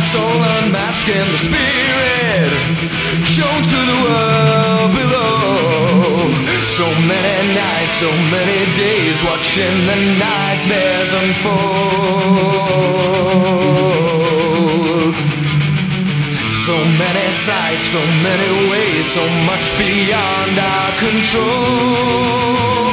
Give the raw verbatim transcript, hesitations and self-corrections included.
soul unmasking the spirit shown to the world below. So many nights, so many days, watching the nightmares unfold. So many sights, so many ways, so much beyond our control.